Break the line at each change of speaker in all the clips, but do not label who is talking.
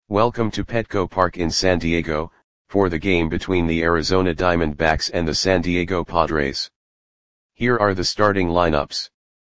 Welcome to Petco Park in San Diego, for the game between the Arizona Diamondbacks and the San Diego Padres. Here are the starting lineups.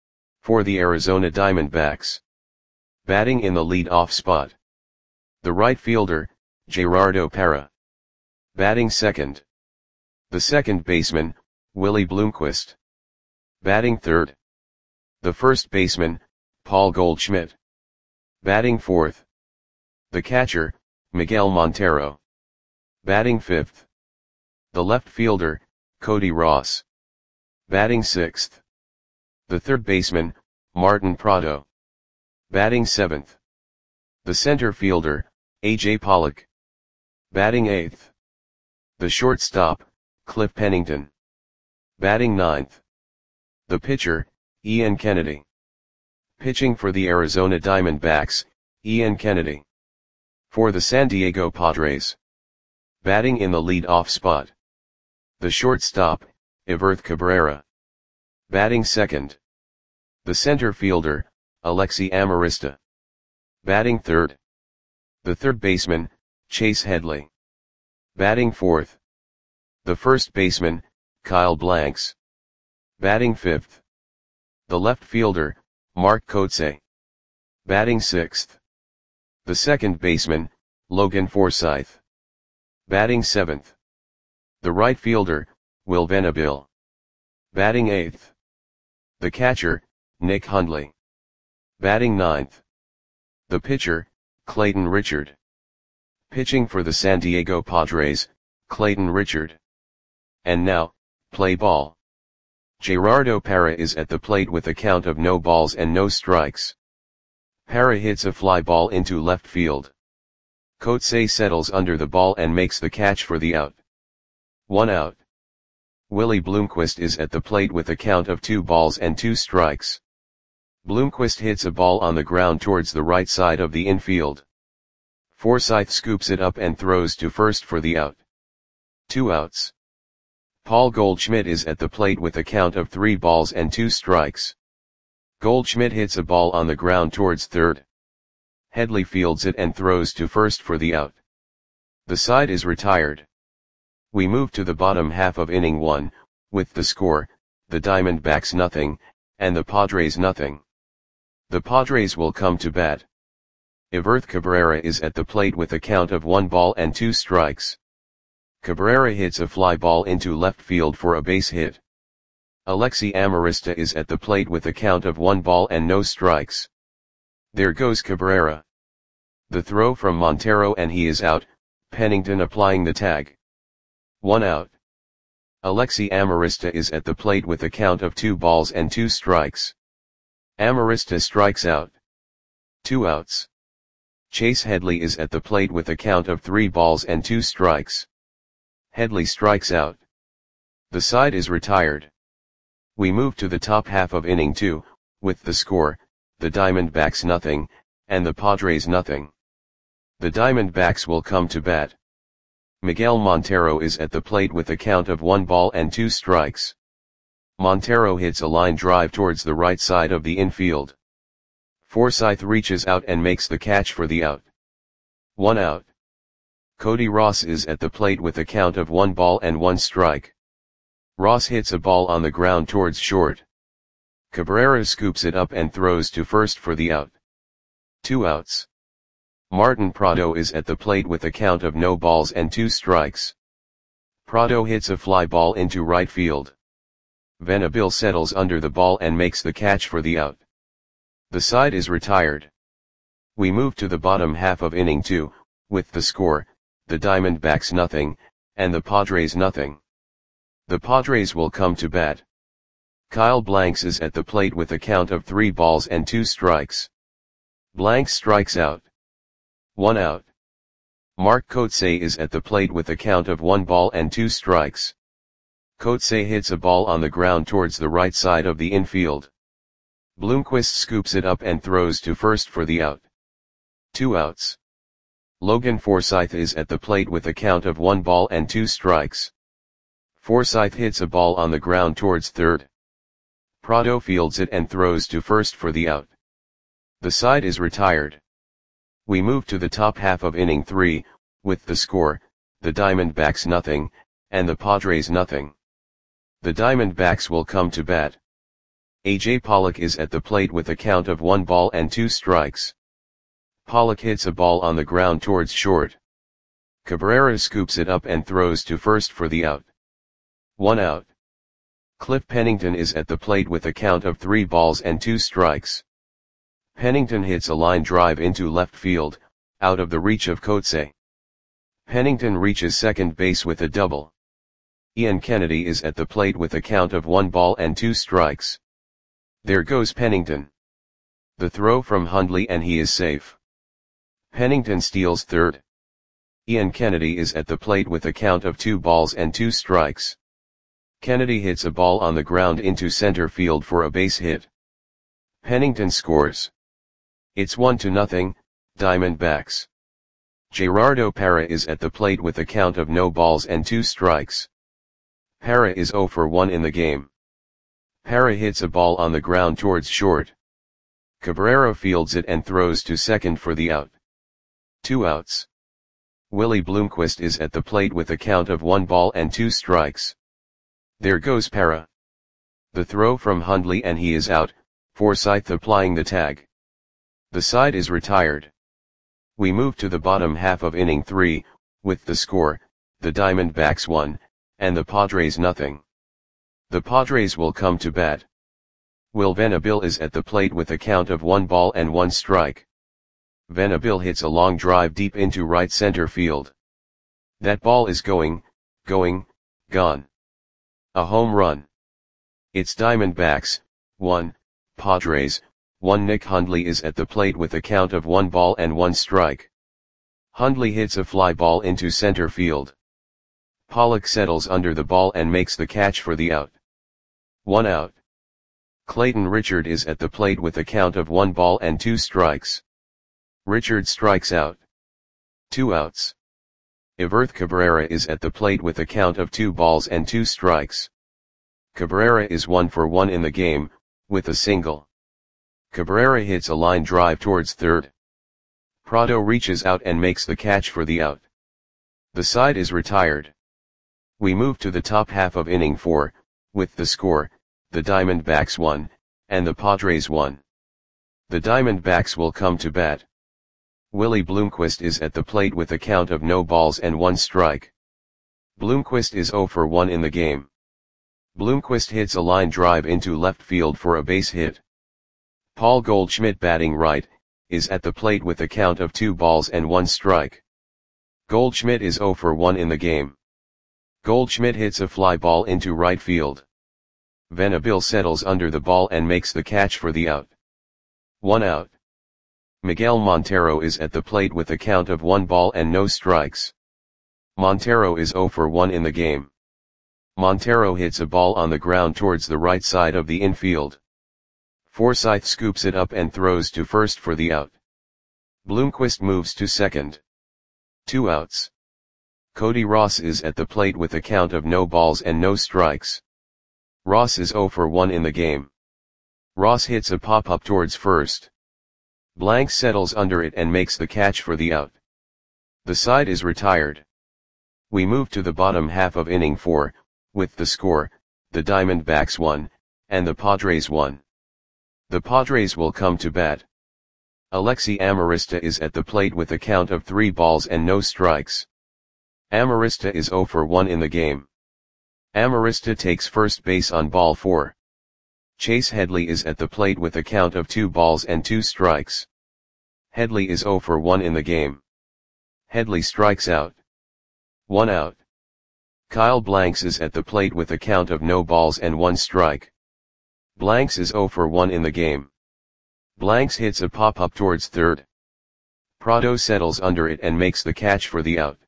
For the Arizona Diamondbacks. Batting in the lead-off spot. The right fielder, Gerardo Parra. Batting second. The second baseman, Willie Bloomquist. Batting third. The first baseman, Paul Goldschmidt. Batting fourth. The catcher, Miguel Montero. Batting fifth. The left fielder, Cody Ross. Batting sixth. The third baseman, Martin Prado. Batting seventh. The center fielder, A.J. Pollock. Batting eighth. The shortstop, Cliff Pennington. Batting ninth. The pitcher, Ian Kennedy. Pitching for the Arizona Diamondbacks, Ian Kennedy. For the San Diego Padres. Batting in the lead-off spot. The shortstop, Everth Cabrera. Batting second. The center fielder, Alexi Amarista. Batting third. The third baseman, Chase Headley. Batting fourth. The first baseman, Kyle Blanks. Batting fifth. The left fielder, Mark Kotsay. Batting sixth. The second baseman, Logan Forsythe. Batting seventh. The right fielder, Will Venable. Batting eighth. The catcher, Nick Hundley. Batting ninth. The pitcher, Clayton Richard. Pitching for the San Diego Padres, Clayton Richard. And now, play ball. Gerardo Parra is at the plate with a count of no balls and no strikes. Parra hits a fly ball into left field. Kotsay settles under the ball and makes the catch for the out. 1 out. Willie Bloomquist is at the plate with a count of 2 balls and 2 strikes. Bloomquist hits a ball on the ground towards the right side of the infield. Forsythe scoops it up and throws to first for the out. 2 outs. Paul Goldschmidt is at the plate with a count of 3 balls and 2 strikes. Goldschmidt hits a ball on the ground towards third. Headley fields it and throws to first for the out. The side is retired. We move to the bottom half of inning 1, with the score, the Diamondbacks nothing, and the Padres nothing. The Padres will come to bat. Everth Cabrera is at the plate with a count of 1 ball and 2 strikes. Cabrera hits a fly ball into left field for a base hit. Alexi Amarista is at the plate with a count of 1 ball and no strikes. There goes Cabrera. The throw from Montero and he is out, Pennington applying the tag. 1 out. Alexi Amarista is at the plate with a count of 2 balls and 2 strikes. Amarista strikes out. 2 outs. Chase Headley is at the plate with a count of 3 balls and 2 strikes. Headley strikes out. The side is retired. We move to the top half of inning 2, with the score, the Diamondbacks nothing, and the Padres nothing. The Diamondbacks will come to bat. Miguel Montero is at the plate with a count of 1 ball and 2 strikes. Montero hits a line drive towards the right side of the infield. Forsythe reaches out and makes the catch for the out. 1 out. Cody Ross is at the plate with a count of 1 ball and 1 strike. Ross hits a ball on the ground towards short. Cabrera scoops it up and throws to first for the out. 2 outs. Martin Prado is at the plate with a count of no balls and 2 strikes. Prado hits a fly ball into right field. Venable settles under the ball and makes the catch for the out. The side is retired. We move to the bottom half of inning 2, with the score, the Diamondbacks nothing, and the Padres nothing. The Padres will come to bat. Kyle Blanks is at the plate with a count of 3 balls and 2 strikes. Blanks strikes out. 1 out. Mark Kotsay is at the plate with a count of 1 ball and 2 strikes. Kotsay hits a ball on the ground towards the right side of the infield. Bloomquist scoops it up and throws to first for the out. 2 outs. Logan Forsythe is at the plate with a count of 1 ball and 2 strikes. Forsythe hits a ball on the ground towards third. Prado fields it and throws to first for the out. The side is retired. We move to the top half of inning 3, with the score, the Diamondbacks nothing, and the Padres nothing. The Diamondbacks will come to bat. A.J. Pollock is at the plate with a count of 1 ball and 2 strikes. Pollock hits a ball on the ground towards short. Cabrera scoops it up and throws to first for the out. 1 out. Cliff Pennington is at the plate with a count of 3 balls and 2 strikes. Pennington hits a line drive into left field, out of the reach of Coetzee. Pennington reaches second base with a double. Ian Kennedy is at the plate with a count of 1 ball and 2 strikes. There goes Pennington. The throw from Hundley and he is safe. Pennington steals third. Ian Kennedy is at the plate with a count of 2 balls and 2 strikes. Kennedy hits a ball on the ground into center field for a base hit. Pennington scores. It's 1-0, Diamondbacks. Gerardo Parra is at the plate with a count of no balls and 2 strikes. Parra is 0 for 1 in the game. Parra hits a ball on the ground towards short. Cabrera fields it and throws to second for the out. 2 outs. Willie Bloomquist is at the plate with a count of 1 ball and 2 strikes. There goes Parra. The throw from Hundley and he is out, Forsythe applying the tag. The side is retired. We move to the bottom half of inning 3, with the score, the Diamondbacks 1, and the Padres nothing. The Padres will come to bat. Will Venable is at the plate with a count of 1 ball and 1 strike. Venable hits a long drive deep into right center field. That ball is gone. A home run. It's Diamondbacks, 1, Padres, 1. Nick Hundley is at the plate with a count of 1 ball and 1 strike. Hundley hits a fly ball into center field. Pollock settles under the ball and makes the catch for the out. 1 out. Clayton Richard is at the plate with a count of 1 ball and 2 strikes. Richard strikes out. 2 outs. Everth Cabrera is at the plate with a count of 2 balls and 2 strikes. Cabrera is 1 for 1 in the game, with a single. Cabrera hits a line drive towards third. Prado reaches out and makes the catch for the out. The side is retired. We move to the top half of inning 4, with the score, the Diamondbacks 1, and the Padres 1. The Diamondbacks will come to bat. Willie Bloomquist is at the plate with a count of no balls and 1 strike. Bloomquist is 0 for 1 in the game. Bloomquist hits a line drive into left field for a base hit. Paul Goldschmidt, batting right, is at the plate with a count of 2 balls and 1 strike. Goldschmidt is 0 for 1 in the game. Goldschmidt hits a fly ball into right field. Venable settles under the ball and makes the catch for the out. 1 out. Miguel Montero is at the plate with a count of 1 ball and no strikes. Montero is 0 for 1 in the game. Montero hits a ball on the ground towards the right side of the infield. Forsythe scoops it up and throws to first for the out. Bloomquist moves to second. 2 outs. Cody Ross is at the plate with a count of no balls and no strikes. Ross is 0 for 1 in the game. Ross hits a pop-up towards first. Blank settles under it and makes the catch for the out. The side is retired. We move to the bottom half of inning 4, with the score, the Diamondbacks 1, and the Padres 1. The Padres will come to bat. Alexi Amarista is at the plate with a count of 3 balls and no strikes. Amarista is 0 for 1 in the game. Amarista takes first base on ball 4. Chase Headley is at the plate with a count of 2 balls and 2 strikes. Headley is 0 for 1 in the game. Headley strikes out. 1 out. Kyle Blanks is at the plate with a count of no balls and 1 strike. Blanks is 0 for 1 in the game. Blanks hits a pop-up towards third. Prado settles under it and makes the catch for the out.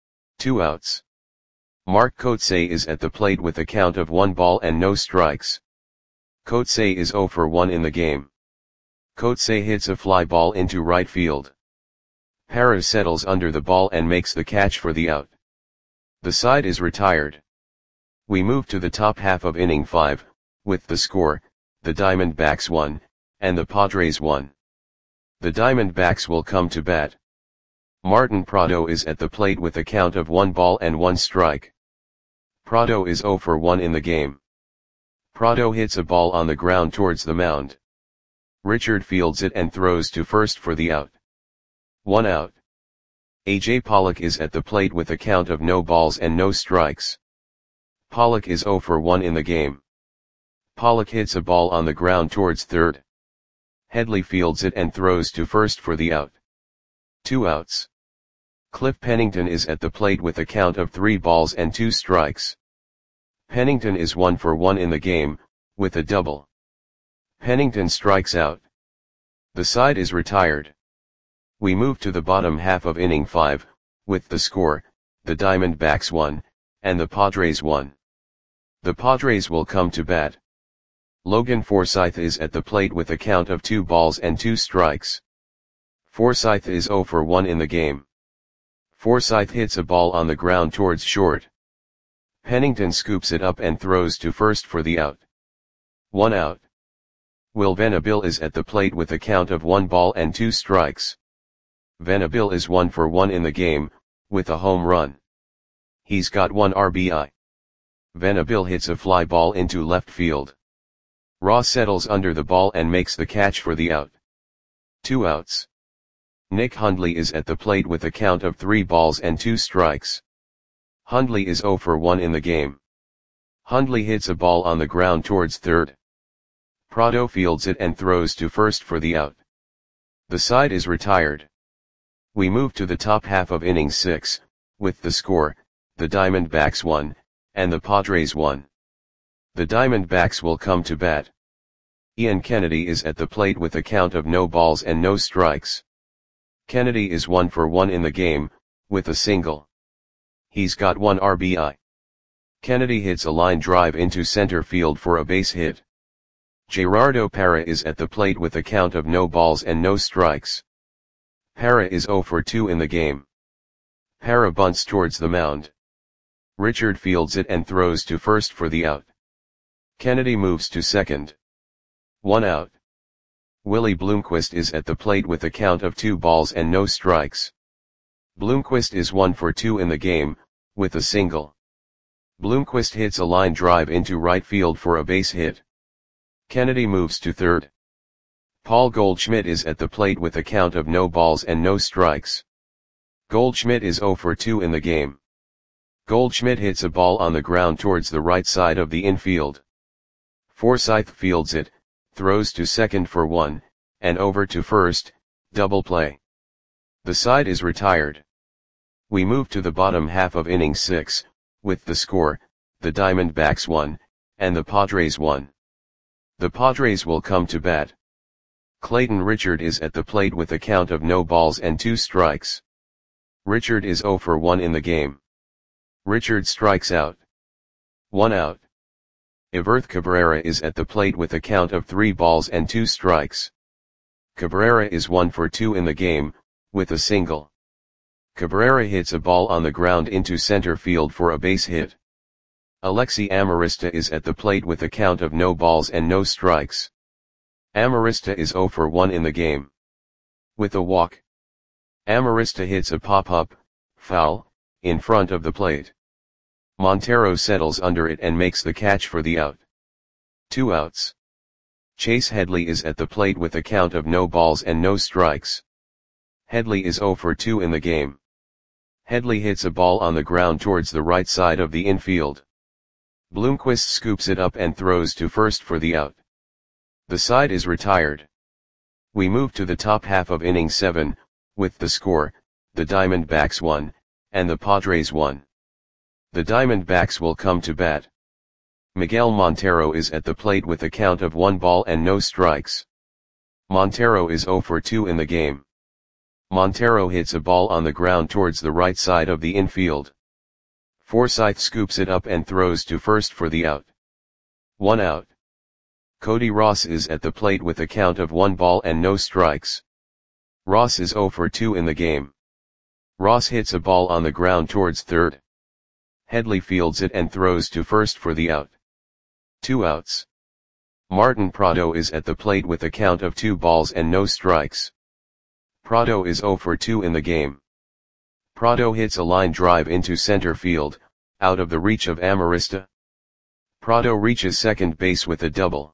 2 outs. Mark Coetzee is at the plate with a count of 1 ball and no strikes. Coetzee is 0 for 1 in the game. Coetzee hits a fly ball into right field. Parra settles under the ball and makes the catch for the out. The side is retired. We move to the top half of inning 5, with the score, the Diamondbacks 1, and the Padres 1. The Diamondbacks will come to bat. Martin Prado is at the plate with a count of 1 ball and 1 strike. Prado is 0 for 1 in the game. Prado hits a ball on the ground towards the mound. Richard fields it and throws to first for the out. 1 out. A.J. Pollock is at the plate with a count of no balls and no strikes. Pollock is 0 for 1 in the game. Pollock hits a ball on the ground towards third. Headley fields it and throws to first for the out. 2 outs. Cliff Pennington is at the plate with a count of 3 balls and 2 strikes. Pennington is 1 for 1 in the game, with a double. Pennington strikes out. The side is retired. We move to the bottom half of inning 5, with the score, the Diamondbacks 1, and the Padres 1. The Padres will come to bat. Logan Forsythe is at the plate with a count of 2 balls and 2 strikes. Forsythe is 0 for 1 in the game. Forsythe hits a ball on the ground towards short. Pennington scoops it up and throws to first for the out. 1 out. Will Venable is at the plate with a count of 1 ball and 2 strikes. Venable is 1 for 1 in the game, with a home run. He's got 1 RBI. Venable hits a fly ball into left field. Ross settles under the ball and makes the catch for the out. 2 outs. Nick Hundley is at the plate with a count of 3 balls and 2 strikes. Hundley is 0 for 1 in the game. Hundley hits a ball on the ground towards third. Prado fields it and throws to first for the out. The side is retired. We move to the top half of inning 6, with the score, the Diamondbacks 1, and the Padres 1. The Diamondbacks will come to bat. Ian Kennedy is at the plate with a count of no balls and no strikes. Kennedy is 1 for 1 in the game, with a single. He's got 1 RBI. Kennedy hits a line drive into center field for a base hit. Gerardo Parra is at the plate with a count of no balls and no strikes. Parra is 0 for 2 in the game. Parra bunts towards the mound. Richard fields it and throws to first for the out. Kennedy moves to second. 1 out. Willie Bloomquist is at the plate with a count of 2 balls and no strikes. Bloomquist is 1 for 2 in the game, with a single. Bloomquist hits a line drive into right field for a base hit. Kennedy moves to third. Paul Goldschmidt is at the plate with a count of no balls and no strikes. Goldschmidt is 0 for 2 in the game. Goldschmidt hits a ball on the ground towards the right side of the infield. Forsythe fields it, throws to second for 1, and over to first, double play. The side is retired. We move to the bottom half of inning 6, with the score, the Diamondbacks 1, and the Padres 1. The Padres will come to bat. Clayton Richard is at the plate with a count of no balls and 2 strikes. Richard is 0 for 1 in the game. Richard strikes out. 1 out. Everth Cabrera is at the plate with a count of 3 balls and 2 strikes. Cabrera is 1 for 2 in the game, with a single. Cabrera hits a ball on the ground into center field for a base hit. Alexi Amarista is at the plate with a count of no balls and no strikes. Amarista is 0 for 1 in the game. With a walk. Amarista hits a pop-up, foul, in front of the plate. Montero settles under it and makes the catch for the out. 2 outs. Chase Headley is at the plate with a count of no balls and no strikes. Headley is 0 for 2 in the game. Headley hits a ball on the ground towards the right side of the infield. Bloomquist scoops it up and throws to first for the out. The side is retired. We move to the top half of inning 7, with the score, the Diamondbacks 1, and the Padres 1. The Diamondbacks will come to bat. Miguel Montero is at the plate with a count of 1 ball and no strikes. Montero is 0 for 2 in the game. Montero hits a ball on the ground towards the right side of the infield. Forsythe scoops it up and throws to first for the out. 1 out. Cody Ross is at the plate with a count of 1 ball and no strikes. Ross is 0 for 2 in the game. Ross hits a ball on the ground towards third. Headley fields it and throws to first for the out. 2 outs. Martin Prado is at the plate with a count of 2 balls and no strikes. Prado is 0 for 2 in the game. Prado hits a line drive into center field, out of the reach of Amarista. Prado reaches second base with a double.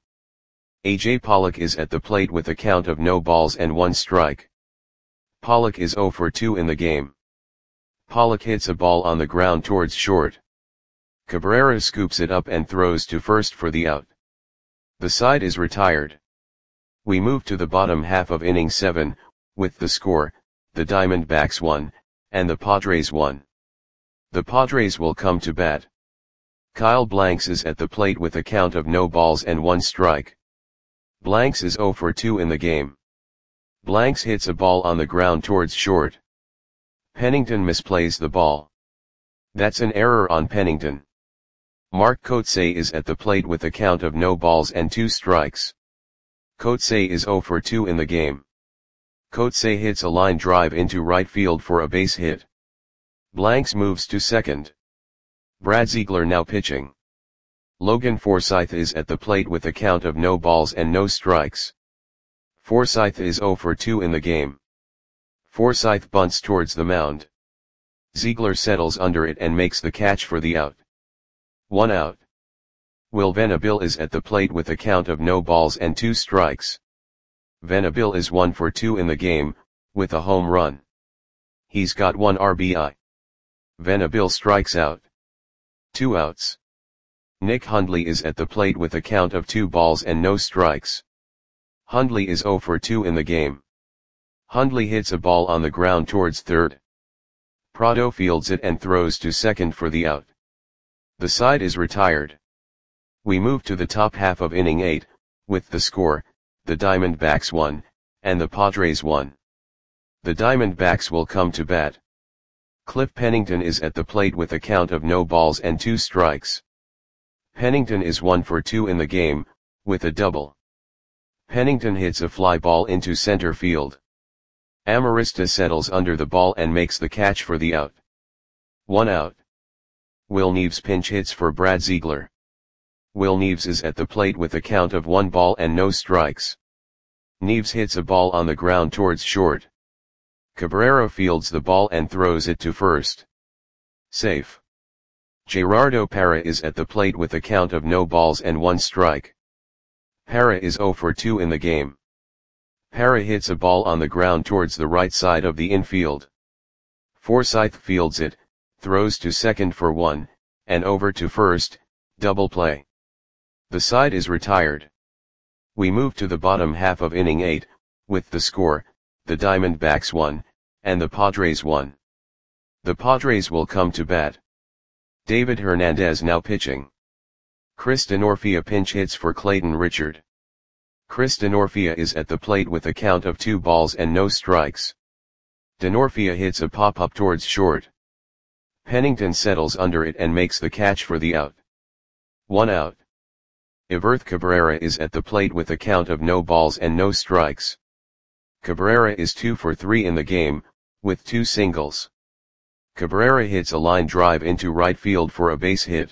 AJ Pollock is at the plate with a count of no balls and 1 strike. Pollock is 0 for 2 in the game. Pollock hits a ball on the ground towards short. Cabrera scoops it up and throws to first for the out. The side is retired. We move to the bottom half of inning 7, with the score, the Diamondbacks 1, and the Padres 1. The Padres will come to bat. Kyle Blanks is at the plate with a count of no balls and 1 strike. Blanks is 0 for 2 in the game. Blanks hits a ball on the ground towards short. Pennington misplays the ball. That's an error on Pennington. Mark Kotsay is at the plate with a count of no balls and 2 strikes. Kotsay is 0 for 2 in the game. Kotsay hits a line drive into right field for a base hit. Blanks moves to second. Brad Ziegler now pitching. Logan Forsythe is at the plate with a count of no balls and no strikes. Forsythe is 0 for 2 in the game. Forsythe bunts towards the mound. Ziegler settles under it and makes the catch for the out. 1 out. Will Venable is at the plate with a count of no balls and 2 strikes. Venable is 1 for 2 in the game, with a home run. He's got 1 RBI. Venable strikes out. 2 outs. Nick Hundley is at the plate with a count of 2 balls and no strikes. Hundley is 0 for 2 in the game. Hundley hits a ball on the ground towards third. Prado fields it and throws to second for the out. The side is retired. We move to the top half of inning 8, with the score, the Diamondbacks 1, and the Padres 1. The Diamondbacks will come to bat. Cliff Pennington is at the plate with a count of no balls and 2 strikes. Pennington is 1 for 2 in the game, with a double. Pennington hits a fly ball into center field. Amarista settles under the ball and makes the catch for the out. 1 out. Will Neves pinch hits for Brad Ziegler. Will Neves is at the plate with a count of 1 ball and no strikes. Neves hits a ball on the ground towards short. Cabrera fields the ball and throws it to first. Safe. Gerardo Parra is at the plate with a count of no balls and 1 strike. Parra is 0 for 2 in the game. Parra hits a ball on the ground towards the right side of the infield. Forsythe fields it, throws to second for 1, and over to first, double play. The side is retired. We move to the bottom half of inning 8, with the score, the Diamondbacks 1, and the Padres 1. The Padres will come to bat. David Hernandez now pitching. Chris Denorfia pinch hits for Clayton Richard. Chris Denorfia is at the plate with a count of 2 balls and no strikes. Denorfia hits a pop-up towards short. Pennington settles under it and makes the catch for the out. 1 out. Iverth Cabrera is at the plate with a count of no balls and no strikes. Cabrera is 2 for 3 in the game, with 2 singles. Cabrera hits a line drive into right field for a base hit.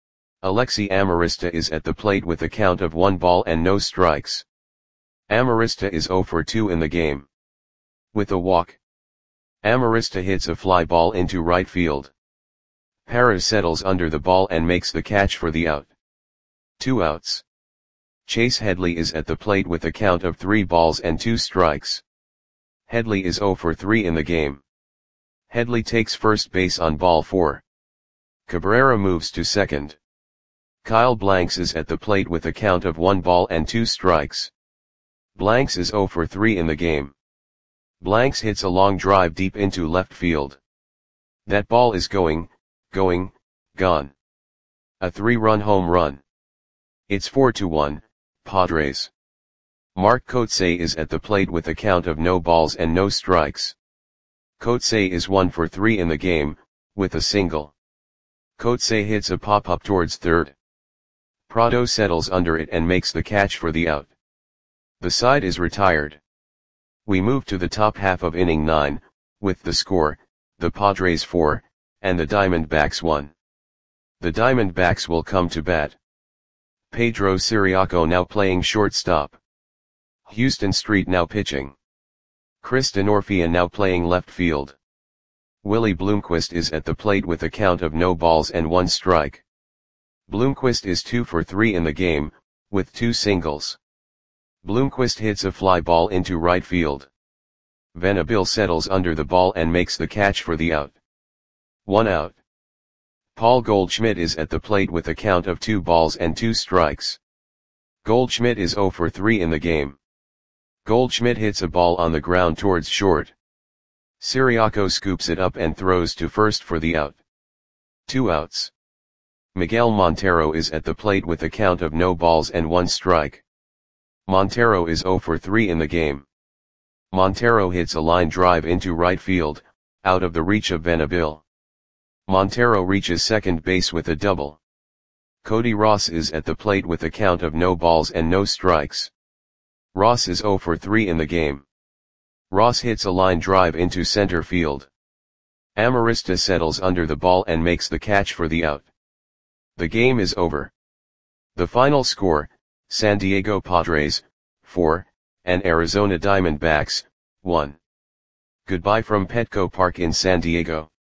Alexi Amarista is at the plate with a count of 1 ball and no strikes. Amarista is 0 for 2 in the game. With a walk. Amarista hits a fly ball into right field. Parra settles under the ball and makes the catch for the out. 2 outs. Chase Headley is at the plate with a count of 3 balls and 2 strikes. Headley is 0 for 3 in the game. Headley takes first base on ball 4. Cabrera moves to second. Kyle Blanks is at the plate with a count of 1 ball and 2 strikes. Blanks is 0 for 3 in the game. Blanks hits a long drive deep into left field. That ball is gone. A 3-run home run. It's 4-1, Padres. Mark Kotsay is at the plate with a count of no balls and no strikes. Kotsay is 1 for 3 in the game, with a single. Kotsay hits a pop-up towards third. Prado settles under it and makes the catch for the out. The side is retired. We move to the top half of inning 9, with the score, the Padres 4, and the Diamondbacks 1. The Diamondbacks will come to bat. Pedro Siriaco now playing shortstop. Houston Street now pitching. Chris Denorfia now playing left field. Willie Bloomquist is at the plate with a count of no balls and 1 strike. Bloomquist is 2 for 3 in the game, with 2 singles. Bloomquist hits a fly ball into right field. Venable settles under the ball and makes the catch for the out. 1 out. Paul Goldschmidt is at the plate with a count of 2 balls and 2 strikes. Goldschmidt is 0 for 3 in the game. Goldschmidt hits a ball on the ground towards short. Ciriaco scoops it up and throws to first for the out. 2 outs. Miguel Montero is at the plate with a count of no balls and 1 strike. Montero is 0 for 3 in the game. Montero hits a line drive into right field, out of the reach of Venable. Montero reaches second base with a double. Cody Ross is at the plate with a count of no balls and no strikes. Ross is 0 for 3 in the game. Ross hits a line drive into center field. Amarista settles under the ball and makes the catch for the out. The game is over. The final score, San Diego Padres, 4, and Arizona Diamondbacks, 1. Goodbye from Petco Park in San Diego.